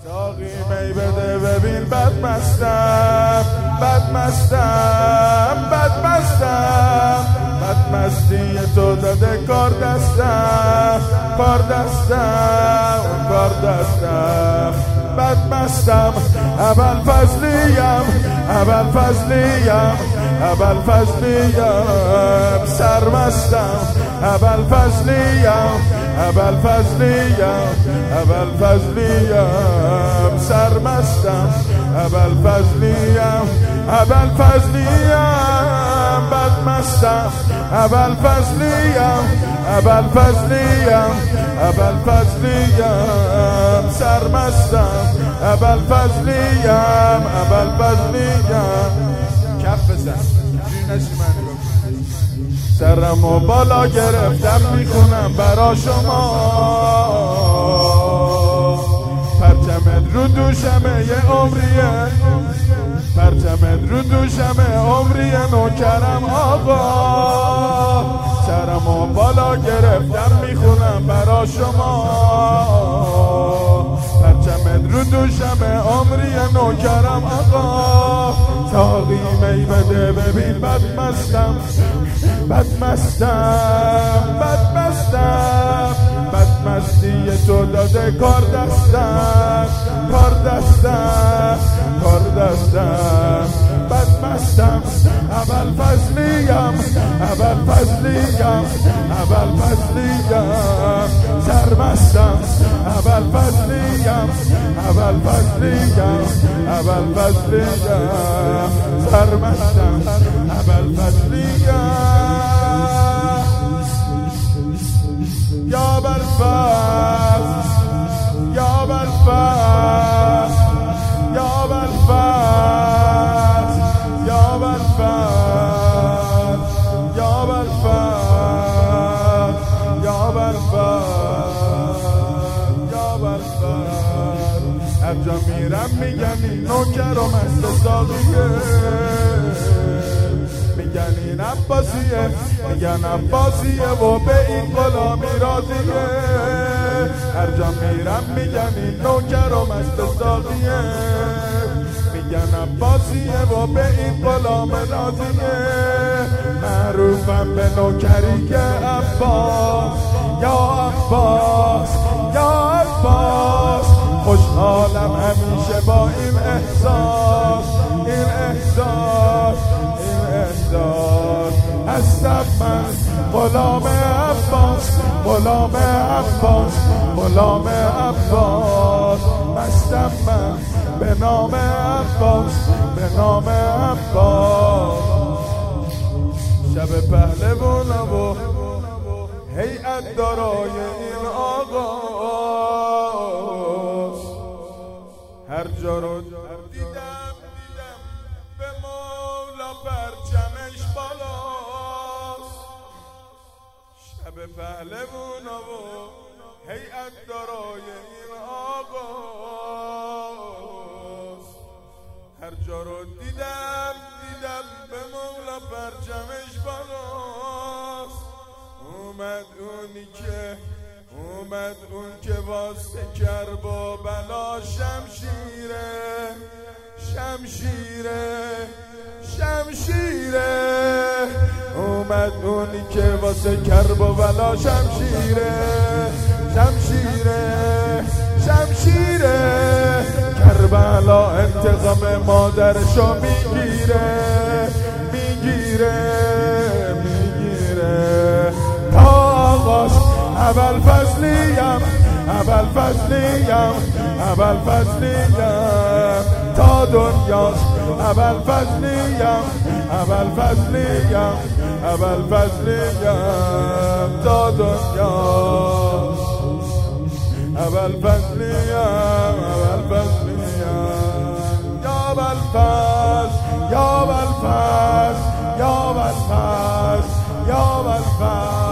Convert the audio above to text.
ساقی می بده ببین بدمستم بدمستم بدمستم بدمستی تو داده کار دستم کار دستم کار دستم بدمستم ابوالفضلیم ابوالفضلیم ابوالفضلیم سرمستم ابوالفضلیم ابوالفضلیم ابوالفضلیم سرمستم ابوالفضلیم ابوالفضلیم بدمستم ابوالفضلیم ابوالفضلیم ابوالفضلیم سرمستم ابوالفضلیم ابوالفضلیم کف بزن جوری نشی من نگاه سرمو بالا گرفتم میخونم برا شما پرچمت رو دوشمه یه عمریه پرچمت رو دوشمه عمریه نوکرم آقا سرمو بالا گرفتم میخونم برا شما پرچمت رو دوشمه عمریه نوکرم آقا ساقی می بده ببین بدمستم بدمستم بدمستم بدمستی تو داده کار دستم کار دستم کار دستم بدمستم ابوالفضلیم ابوالفضلیم ابوالفضلیم سرمستم ابوالفضلیم ابوالفضلیم ابوالفضلیم سرمستم ابوالفضلیم یا بالفضل یا بالفضل یا بالفضل یا بالفضل یا بالفضل یا بالفضل یا بالفضل هر جا میرم میگن این نوکر و مست ساقیه میگن این عباسیه میگن عباسیه و به این غلامی راضیه هر جا میرم میگن این نوکر و مست ساقیه میگن عباسیه و به این غلام راضیه معروفم به نوکری که عباس یا عباس یا عباس خوشحالم همیشه با این احساس این احساس این احساس هستم من غلام عباس غلام عباس غلام عباس مستم من به نام عباس به نام عباس شب پهلوانا و هیئت دارای این آقا هر جا رو دیدم به مولا پرچمش بالاست شب پهلوانا و هیئت دارای این آقا هر جا رو دیدم به مولا پرچمش بالاست اومد اون که واسه کرب و بلا شمشیره شمشیره شمشیره اومد اونی که واسه کرب و بلا شمشیره شمشیره شمشیره کربلا انتقام مادرشو میگیره میگیره میگیره تا آغاز ابوالفضلیم ابوالفضلیم ابوالفضلیم تا دنیاست ابوالفضلیم ابوالفضلیم ابوالفضلیم تا دنیاست ابوالفضلیم ابوالفضلیم یا بالفضل یا بالفضل یا بالفضل یا بالفضل